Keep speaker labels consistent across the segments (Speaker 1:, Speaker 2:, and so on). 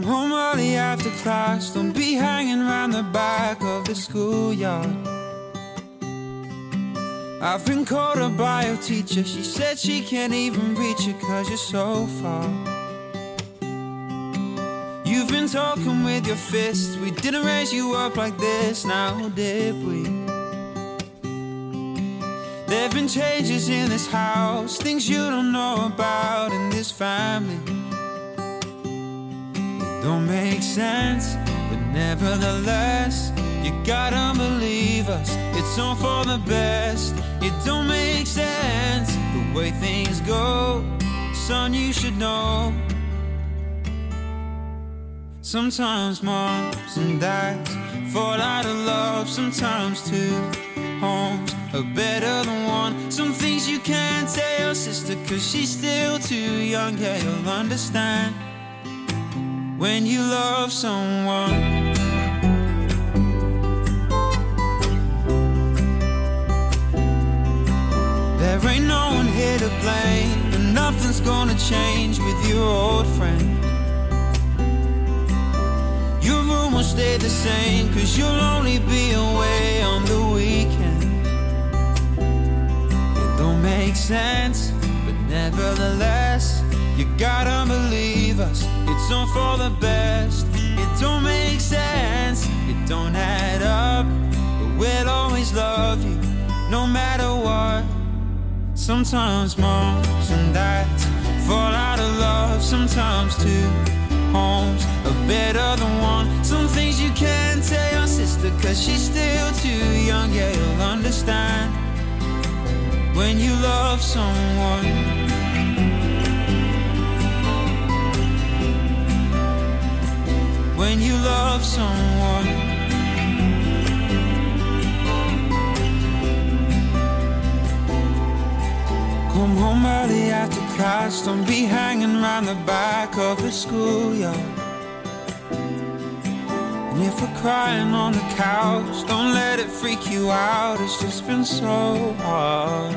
Speaker 1: home early after class, don't be hanging around the back of the schoolyard. I've been called a bio teacher, she said she can't even reach you 'cause you're so far. You've been talking with your fists, we didn't raise you up like this, now did we? There've been changes in this house, things you don't know about in this family. It don't make sense, but nevertheless, you gotta believe us, it's all for the best. It don't make sense, the way things go, son, you should know. Sometimes moms and dads fall out of love, sometimes two homes are better than one. Some things you can't tell your sister 'cause she's still too young. Yeah, you'll understand when you love someone. There ain't no one here to blame, and nothing's gonna change with your old friend. Your room will stay the same 'cause you'll only be away on the weekend. It don't make sense, but nevertheless, you gotta believe us, it's all for the best. It don't make sense, it don't add up, but we'll always love you, no matter what. Sometimes moms and dads fall out of love, sometimes two homes are better than one. Some things you can't tell your sister 'cause she's still too young. Yeah, you'll understand when you love someone. When you love someone. Come home early after class, don't be hanging around the back of the schoolyard. And if we're crying on the couch, don't let it freak you out, it's just been so hard.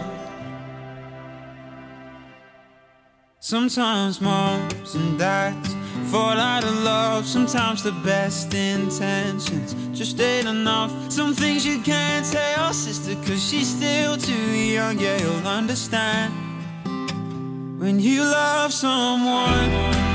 Speaker 1: Sometimes moms and dads fall out of love, sometimes the best intentions just ain't enough. Some things you can't tell your sister 'cause she's still too young. Yeah, you'll understand when you love someone.